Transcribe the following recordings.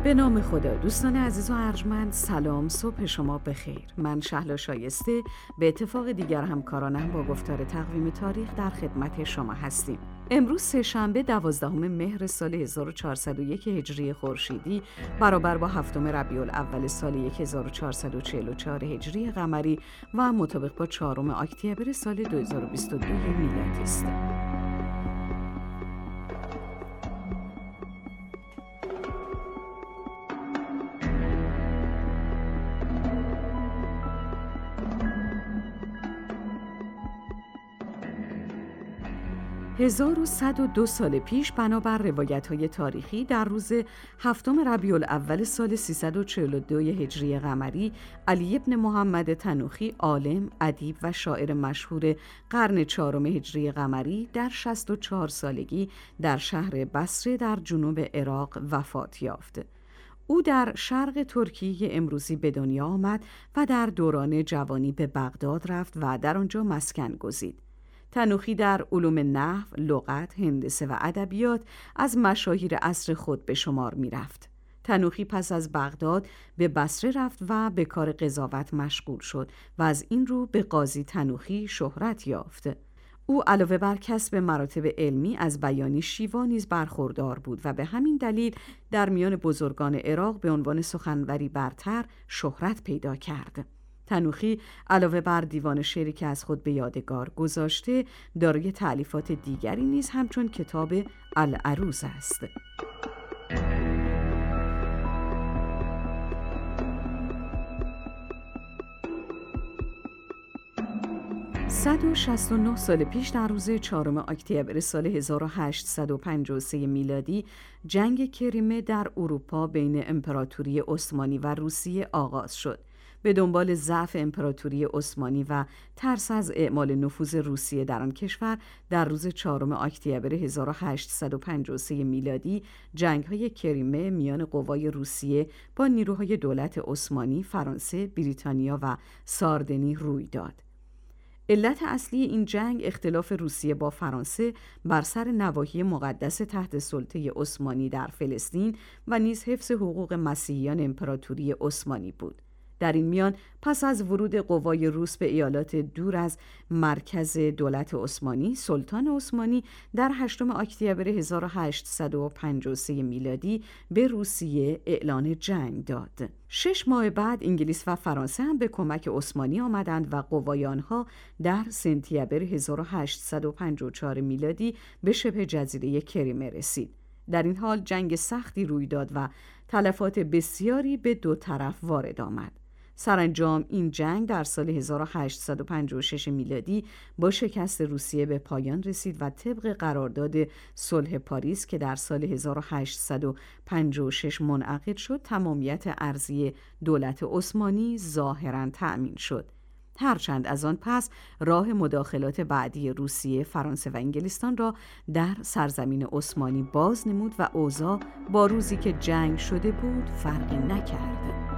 به نام خدا. دوستان عزیز و ارجمند، سلام، صبح شما بخیر. من شهلا شایسته به اتفاق دیگر همکارانم با گفتار تقویم تاریخ در خدمت شما هستیم. امروز سه‌شنبه 12 مهر سال 1401 هجری خورشیدی برابر با 7 ربیع الاول سال 1444 هجری قمری و مطابق با 4 اکتبر سال 2022 میلادی است. 1102 سال پیش بنابر روایت‌های تاریخی در روز 7 ربیع الاول سال 342 هجری قمری، علی بن محمد تنوخی، عالم، ادیب و شاعر مشهور قرن 4 هجری قمری در 64 سالگی در شهر بصره در جنوب عراق وفات یافت. او در شرق ترکیه امروزی به دنیا آمد و در دوران جوانی به بغداد رفت و در آنجا مسکن گزید. تنوخی در علوم نحو، لغت، هندسه و ادبیات از مشاهیر عصر خود به شمار می رفت. تنوخی پس از بغداد به بصره رفت و به کار قضاوت مشغول شد و از این رو به قاضی تنوخی شهرت یافت. او علاوه بر کسب مراتب علمی از بیانی شیوا نیز برخوردار بود و به همین دلیل در میان بزرگان عراق به عنوان سخنوری برتر شهرت پیدا کرد. تنوخی علاوه بر دیوان شعری که از خود به یادگار گذاشته، دارای تألیفات دیگری نیز همچون کتاب العروض است. 169 سال پیش در روز 4 اکتبر سال 1853 میلادی جنگ کریمه در اروپا بین امپراتوری عثمانی و روسیه آغاز شد. به دنبال ضعف امپراتوری عثمانی و ترس از اعمال نفوذ روسیه در آن کشور، در روز 4 اکتبر 1853 میلادی جنگ‌های کریمه میان قوای روسیه با نیروهای دولت عثمانی، فرانسه، بریتانیا و ساردنی روی داد. علت اصلی این جنگ اختلاف روسیه با فرانسه بر سر نواحی مقدس تحت سلطه عثمانی در فلسطین و نیز حفظ حقوق مسیحیان امپراتوری عثمانی بود. در این میان پس از ورود قوای روس به ایالات دور از مرکز دولت عثمانی، سلطان عثمانی در 8 اکتبر 1853 میلادی به روسیه اعلان جنگ داد. 6 ماه بعد انگلیس و فرانسه هم به کمک عثمانی آمدند و قوای آنها در سپتامبر 1854 میلادی به شبه جزیره کریمه رسید. در این حال جنگ سختی روی داد و تلفات بسیاری به دو طرف وارد آمد. سرانجام این جنگ در سال 1856 میلادی با شکست روسیه به پایان رسید و طبق قرارداد صلح پاریس که در سال 1856 منعقد شد، تمامیت ارضی دولت عثمانی ظاهراً تأمین شد. هرچند از آن پس راه مداخلات بعدی روسیه، فرانسه و انگلستان را در سرزمین عثمانی باز نمود و اوضاع با روزی که جنگ شده بود فرقی نکرد.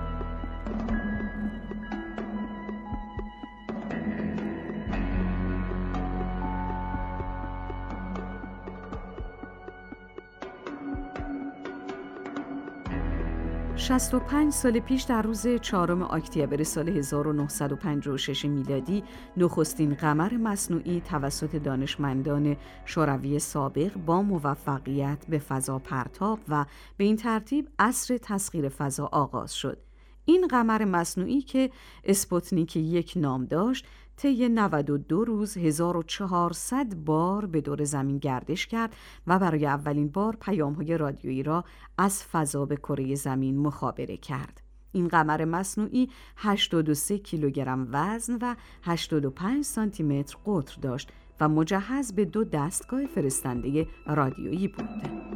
شصت و 5 سال پیش در روز 4 اکتبر سال 1956 میلادی نخستین قمر مصنوعی توسط دانشمندان شوروی سابق با موفقیت به فضا پرتاب و به این ترتیب عصر تسخیر فضا آغاز شد. این قمر مصنوعی که اسپوتنیک 1 نام داشت، طی 92 روز 1400 بار به دور زمین گردش کرد و برای اولین بار پیام‌های رادیویی را از فضا به کره زمین مخابره کرد. این قمر مصنوعی 83 کیلوگرم وزن و 85 سانتی متر قطر داشت و مجهز به 2 دستگاه فرستنده رادیویی بود.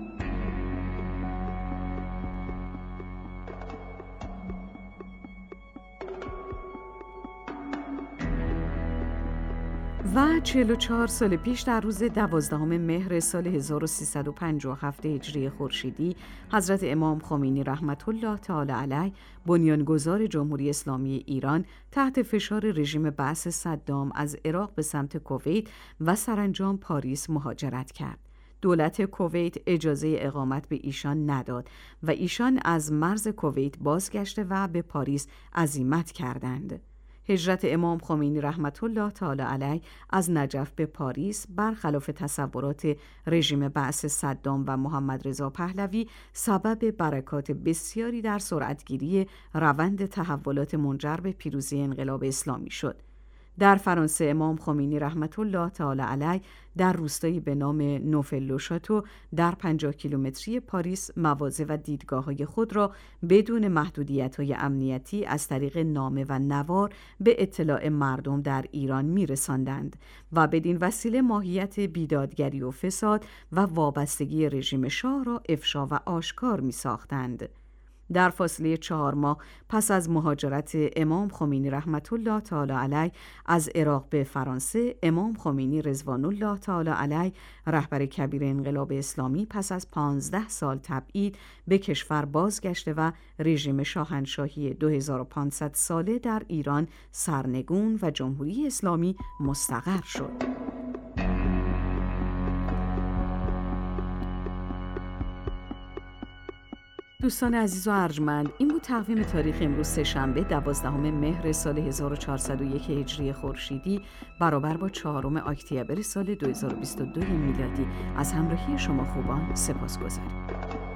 و 44 سال پیش در روز 12 مهر سال 1357 هجری خورشیدی حضرت امام خمینی رحمت الله تعالی علیه بنیانگذار جمهوری اسلامی ایران تحت فشار رژیم بعث صدام از عراق به سمت کویت و سرانجام پاریس مهاجرت کرد. دولت کویت اجازه اقامت به ایشان نداد و ایشان از مرز کویت بازگشته و به پاریس عزیمت کردند. هجرت امام خمینی رحمت الله تعالی علیه از نجف به پاریس برخلاف تصورات رژیم بعث صدام و محمد رضا پهلوی سبب برکات بسیاری در سرعتگیری روند تحولات منجر به پیروزی انقلاب اسلامی شد. در فرانسه امام خمینی رحمت الله تعالی علیه در روستایی به نام نوفل-لو-شاتو در 50 کیلومتری پاریس مواضع و دیدگاه‌های خود را بدون محدودیت‌های امنیتی از طریق نامه و نوار به اطلاع مردم در ایران می‌رساندند و بدین وسیله ماهیت بیدادگری و فساد و وابستگی رژیم شاه را افشا و آشکار می‌ساختند. در فاصله 4 ماه پس از مهاجرت امام خمینی رحمت الله تعالی علیه از عراق به فرانسه، امام خمینی رضوان الله تعالی علیه رهبر کبیر انقلاب اسلامی پس از 15 سال تبعید به کشور بازگشته و رژیم شاهنشاهی 2500 ساله در ایران سرنگون و جمهوری اسلامی مستقر شد. دوستان عزیز و ارجمند، این بود تقویم تاریخ امروز سه‌شنبه 12 مهر سال 1401 هجری خورشیدی برابر با 4 اکتبر سال 2022 میلادی. از همراهی شما خوبان سپاسگزارم.